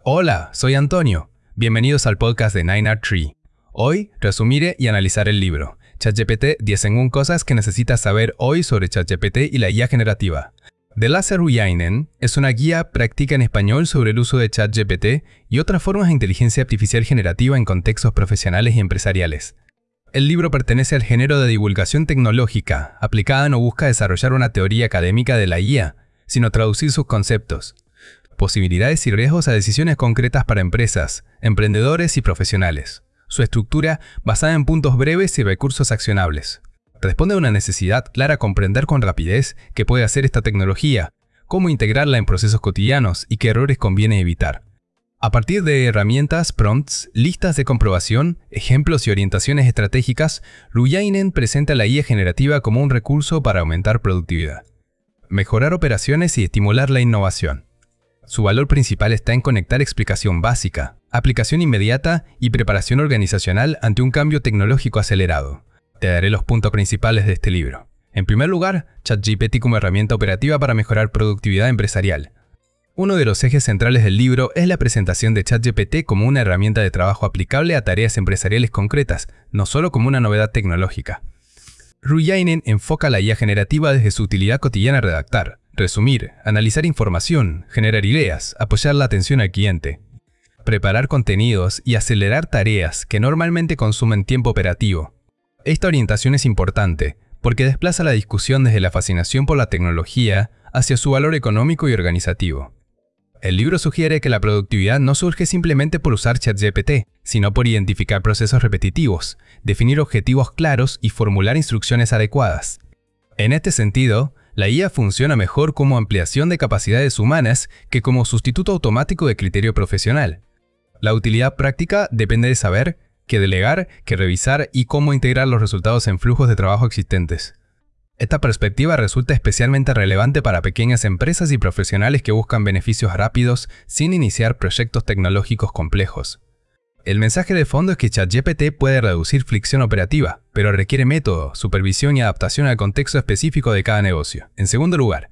Hola, soy Antonio. Bienvenidos al podcast de 9R3. Hoy resumiré y analizaré el libro ChatGPT 10 en 1 cosas que necesitas saber hoy sobre ChatGPT y la IA generativa. De Lasse Rouhiainen es una guía práctica en español sobre el uso de ChatGPT y otras formas de inteligencia artificial generativa en contextos profesionales y empresariales. El libro pertenece al género de divulgación tecnológica. Aplicada no busca desarrollar una teoría académica de la IA, sino traducir sus conceptos, posibilidades y riesgos a decisiones concretas para empresas, emprendedores y profesionales. Su estructura, basada en puntos breves y recursos accionables, responde a una necesidad clara comprender con rapidez qué puede hacer esta tecnología, cómo integrarla en procesos cotidianos y qué errores conviene evitar. A partir de herramientas, prompts, listas de comprobación, ejemplos y orientaciones estratégicas, Rouhiainen presenta la IA generativa como un recurso para aumentar productividad, mejorar operaciones y estimular la innovación. Su valor principal está en conectar explicación básica, aplicación inmediata y preparación organizacional ante un cambio tecnológico acelerado. Te daré los puntos principales de este libro. En primer lugar, ChatGPT como herramienta operativa para mejorar productividad empresarial. Uno de los ejes centrales del libro es la presentación de ChatGPT como una herramienta de trabajo aplicable a tareas empresariales concretas, no solo como una novedad tecnológica. Rouhiainen enfoca la IA generativa desde su utilidad cotidiana: redactar, resumir, analizar información, generar ideas, apoyar la atención al cliente, preparar contenidos y acelerar tareas que normalmente consumen tiempo operativo. Esta orientación es importante porque desplaza la discusión desde la fascinación por la tecnología hacia su valor económico y organizativo. El libro sugiere que la productividad no surge simplemente por usar ChatGPT, sino por identificar procesos repetitivos, definir objetivos claros y formular instrucciones adecuadas. En este sentido, la IA funciona mejor como ampliación de capacidades humanas que como sustituto automático de criterio profesional. La utilidad práctica depende de saber qué delegar, qué revisar y cómo integrar los resultados en flujos de trabajo existentes. Esta perspectiva resulta especialmente relevante para pequeñas empresas y profesionales que buscan beneficios rápidos sin iniciar proyectos tecnológicos complejos. El mensaje de fondo es que ChatGPT puede reducir fricción operativa, pero requiere método, supervisión y adaptación al contexto específico de cada negocio. En segundo lugar,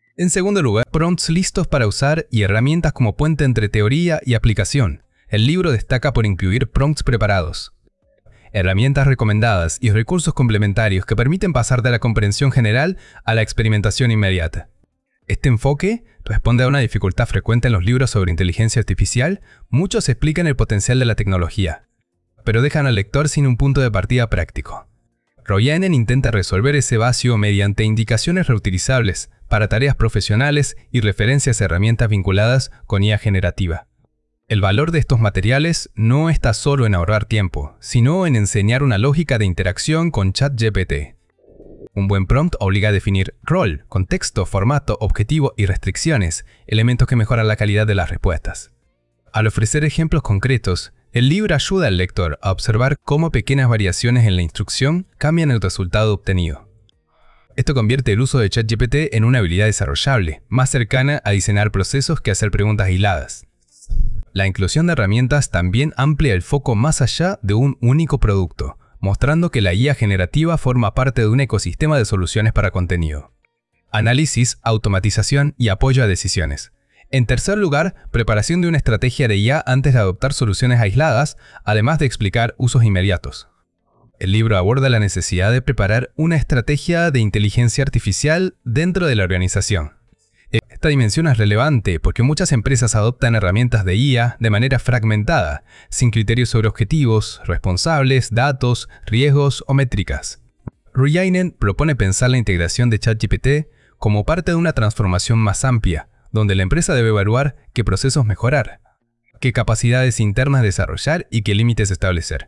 prompts listos para usar y herramientas como puente entre teoría y aplicación. El libro destaca por incluir prompts preparados, herramientas recomendadas y recursos complementarios que permiten pasar de la comprensión general a la experimentación inmediata. Este enfoque responde a una dificultad frecuente en los libros sobre inteligencia artificial. Muchos explican el potencial de la tecnología, pero dejan al lector sin un punto de partida práctico. Rouhiainen intenta resolver ese vacío mediante indicaciones reutilizables para tareas profesionales y referencias a herramientas vinculadas con IA generativa. El valor de estos materiales no está solo en ahorrar tiempo, sino en enseñar una lógica de interacción con ChatGPT. Un buen prompt obliga a definir rol, contexto, formato, objetivo y restricciones, elementos que mejoran la calidad de las respuestas. Al ofrecer ejemplos concretos, el libro ayuda al lector a observar cómo pequeñas variaciones en la instrucción cambian el resultado obtenido. Esto convierte el uso de ChatGPT en una habilidad desarrollable, más cercana a diseñar procesos que a hacer preguntas aisladas. La inclusión de herramientas también amplía el foco más allá de un único producto, mostrando que la IA generativa forma parte de un ecosistema de soluciones para contenido, análisis, automatización y apoyo a decisiones. En tercer lugar, preparación de una estrategia de IA antes de adoptar soluciones aisladas, además de explicar usos inmediatos. El libro aborda la necesidad de preparar una estrategia de inteligencia artificial dentro de la organización. Esta dimensión es relevante porque muchas empresas adoptan herramientas de IA de manera fragmentada, sin criterios sobre objetivos, responsables, datos, riesgos o métricas. Rouhiainen propone pensar la integración de ChatGPT como parte de una transformación más amplia, donde la empresa debe evaluar qué procesos mejorar, qué capacidades internas desarrollar y qué límites establecer.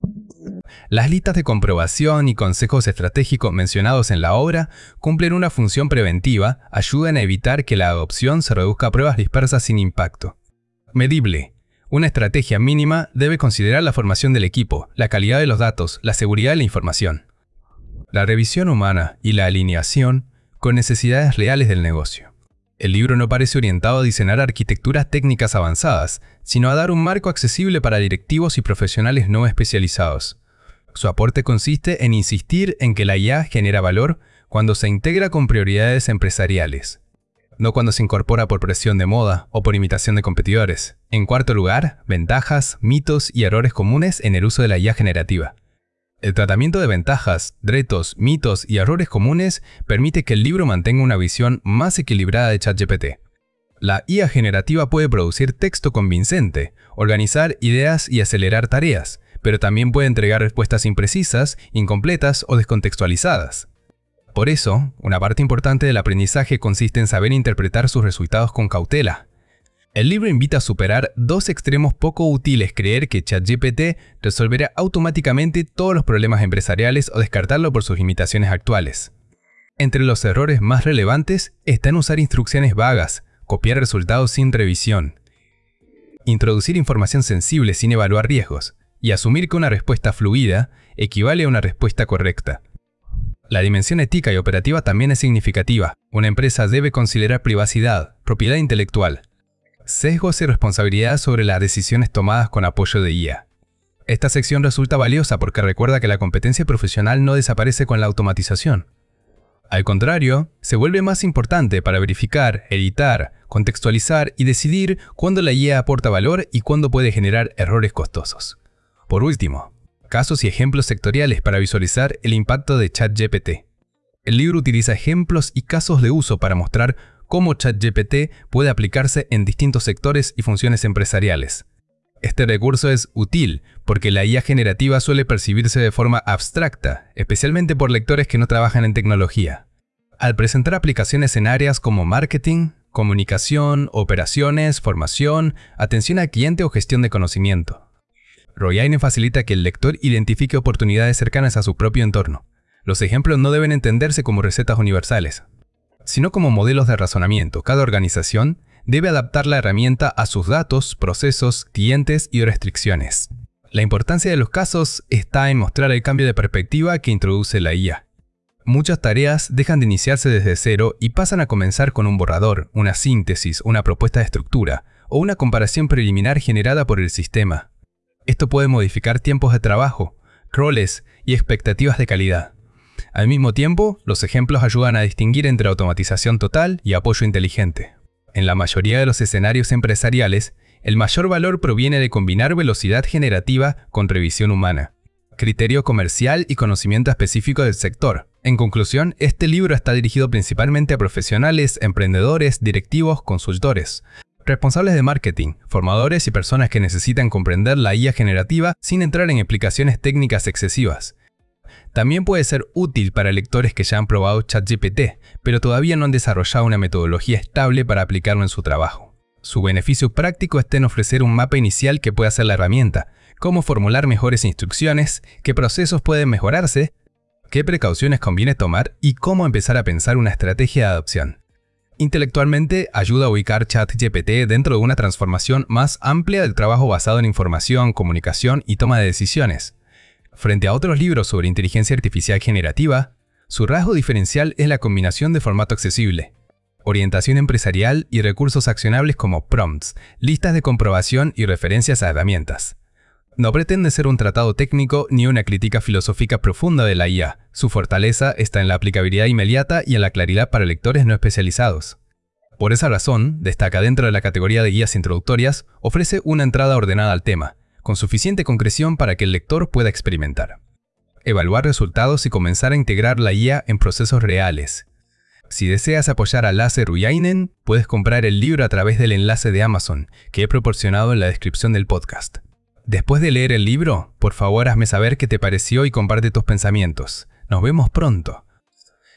Las listas de comprobación y consejos estratégicos mencionados en la obra cumplen una función preventiva, ayudan a evitar que la adopción se reduzca a pruebas dispersas sin impacto. Medible. Una estrategia mínima debe considerar la formación del equipo, la calidad de los datos, la seguridad de la información, la revisión humana y la alineación con necesidades reales del negocio. El libro no parece orientado a diseñar arquitecturas técnicas avanzadas, sino a dar un marco accesible para directivos y profesionales no especializados. Su aporte consiste en insistir en que la IA genera valor cuando se integra con prioridades empresariales. no cuando se incorpora por presión de moda o por imitación de competidores. En cuarto lugar, ventajas, mitos y errores comunes en el uso de la IA generativa. El tratamiento de ventajas, retos, mitos y errores comunes permite que el libro mantenga una visión más equilibrada de ChatGPT. La IA generativa puede producir texto convincente, organizar ideas y acelerar tareas, pero también puede entregar respuestas imprecisas, incompletas o descontextualizadas. Por eso, una parte importante del aprendizaje consiste en saber interpretar sus resultados con cautela. El libro invita a superar dos extremos poco útiles: creer que ChatGPT resolverá automáticamente todos los problemas empresariales o descartarlo por sus limitaciones actuales. Entre los errores más relevantes están usar instrucciones vagas, copiar resultados sin revisión, introducir información sensible sin evaluar riesgos, y asumir que una respuesta fluida equivale a una respuesta correcta. La dimensión ética y operativa también es significativa. Una empresa debe considerar privacidad, propiedad intelectual, sesgos y responsabilidad sobre las decisiones tomadas con apoyo de IA. Esta sección resulta valiosa porque recuerda que la competencia profesional no desaparece con la automatización. Al contrario, se vuelve más importante para verificar, editar, contextualizar y decidir cuándo la IA aporta valor y cuándo puede generar errores costosos. Por último, casos y ejemplos sectoriales para visualizar el impacto de ChatGPT. El libro utiliza ejemplos y casos de uso para mostrar cómo ChatGPT puede aplicarse en distintos sectores y funciones empresariales. Este recurso es útil porque la IA generativa suele percibirse de forma abstracta, especialmente por lectores que no trabajan en tecnología. Al presentar aplicaciones en áreas como marketing, comunicación, operaciones, formación, atención al cliente o gestión de conocimiento, Royainen facilita que el lector identifique oportunidades cercanas a su propio entorno. Los ejemplos no deben entenderse como recetas universales, sino como modelos de razonamiento. Cada organización debe adaptar la herramienta a sus datos, procesos, clientes y restricciones. La importancia de los casos está en mostrar el cambio de perspectiva que introduce la IA. Muchas tareas dejan de iniciarse desde cero y pasan a comenzar con un borrador, una síntesis, una propuesta de estructura o una comparación preliminar generada por el sistema. Esto puede modificar tiempos de trabajo, roles y expectativas de calidad. Al mismo tiempo, los ejemplos ayudan a distinguir entre automatización total y apoyo inteligente. En la mayoría de los escenarios empresariales, el mayor valor proviene de combinar velocidad generativa con revisión humana, criterio comercial y conocimiento específico del sector. En conclusión, este libro está dirigido principalmente a profesionales, emprendedores, directivos, consultores, responsables de marketing, formadores y personas que necesitan comprender la IA generativa sin entrar en explicaciones técnicas excesivas. También puede ser útil para lectores que ya han probado ChatGPT, pero todavía no han desarrollado una metodología estable para aplicarlo en su trabajo. Su beneficio práctico está en ofrecer un mapa inicial que puede hacer la herramienta, cómo formular mejores instrucciones, qué procesos pueden mejorarse, qué precauciones conviene tomar y cómo empezar a pensar una estrategia de adopción. Intelectualmente, ayuda a ubicar ChatGPT dentro de una transformación más amplia del trabajo basado en información, comunicación y toma de decisiones. Frente a otros libros sobre inteligencia artificial generativa, su rasgo diferencial es la combinación de formato accesible, orientación empresarial y recursos accionables como prompts, listas de comprobación y referencias a herramientas. No pretende ser un tratado técnico ni una crítica filosófica profunda de la IA. Su fortaleza está en la aplicabilidad inmediata y en la claridad para lectores no especializados. Por esa razón, destaca dentro de la categoría de guías introductorias, ofrece una entrada ordenada al tema, con suficiente concreción para que el lector pueda experimentar, evaluar resultados y comenzar a integrar la IA en procesos reales. Si deseas apoyar a Lasse Royainen, puedes comprar el libro a través del enlace de Amazon, que he proporcionado en la descripción del podcast. Después de leer el libro, por favor hazme saber qué te pareció y comparte tus pensamientos. Nos vemos pronto.